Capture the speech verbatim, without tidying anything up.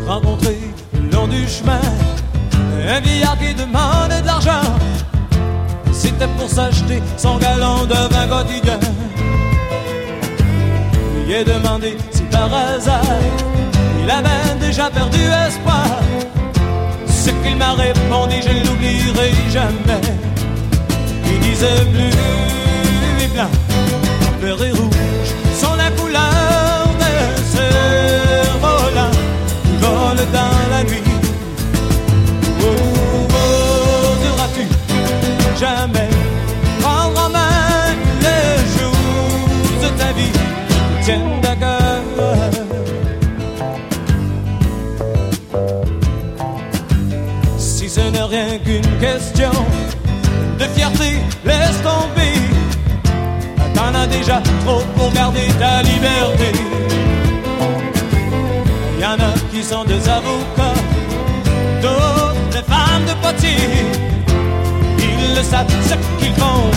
rencontré le long du chemin un vieillard qui demandait de l'argent. C'était pour s'acheter son gallon de vin quotidien. Il a demandé si par hasard il avait déjà perdu espoir. Ce qu'il m'a répondu, je ne l'oublierai jamais. Il disait bleu et blanc, vert et rouge sont la couleur de ce volant qui vole dans la nuit. Oh, oseras-tu jamais prendre en main les jours de ta vie qui tiennent à cœur? Si ce n'est rien qu'une question de fierté, laisse tomber. T'en as déjà trop pour garder ta liberté. Y'en a qui sont des avocats, d'autres des femmes de potier. Ils le savent ce qu'ils font